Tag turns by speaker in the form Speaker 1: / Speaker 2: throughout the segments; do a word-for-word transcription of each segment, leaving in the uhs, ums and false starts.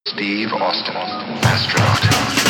Speaker 1: Steve Austin, astronaut.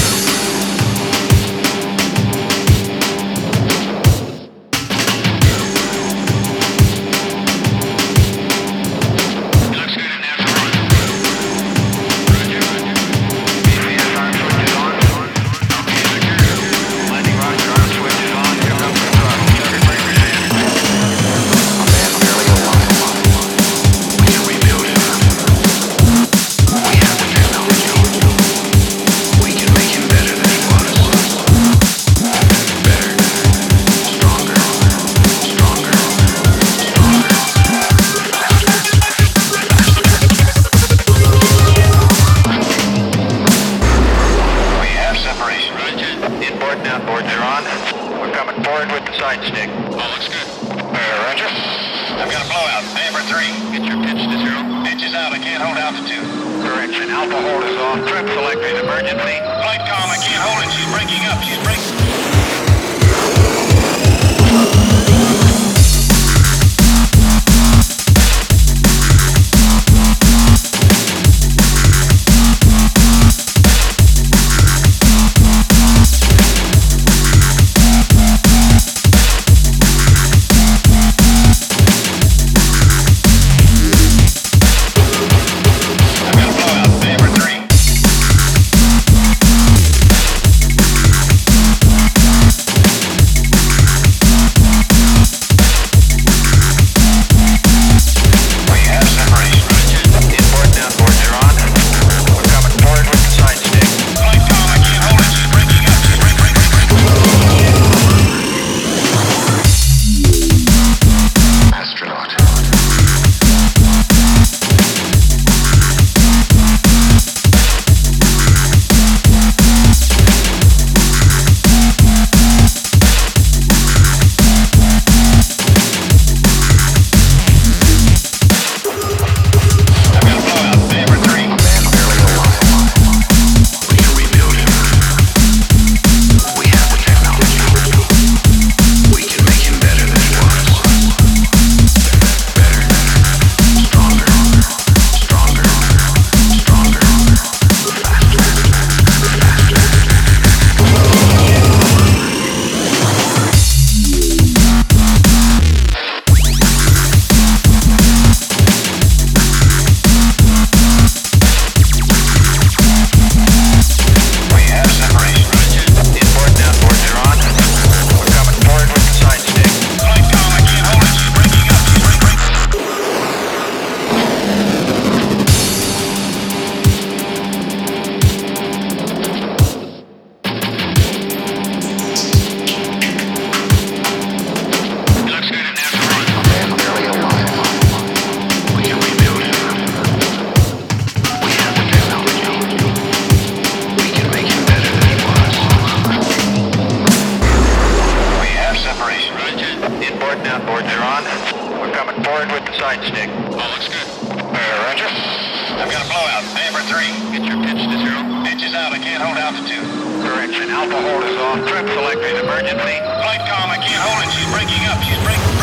Speaker 2: Inboard and outboard, they're on. We're coming forward with the side stick.
Speaker 3: All looks good.
Speaker 2: Uh, Roger. I've got a blowout. Amber three.
Speaker 3: Get your pitch to zero.
Speaker 2: Pitch is out. I can't hold altitude. Correction. Alpha hold is on. Trip selected. Emergency. Flight comm. I can't hold it. She's breaking up. She's breaking. Inboard and outboard, they're on. We're coming forward with the side stick.
Speaker 3: All looks good.
Speaker 2: Uh, Roger. I've got a blowout. Amber three.
Speaker 3: Get your pitch to zero.
Speaker 2: Pitch is out. I can't hold altitude. Correction. Alpha hold is on. Trip selected. Emergency. Flight comm. I can't hold it. She's breaking up. She's breaking.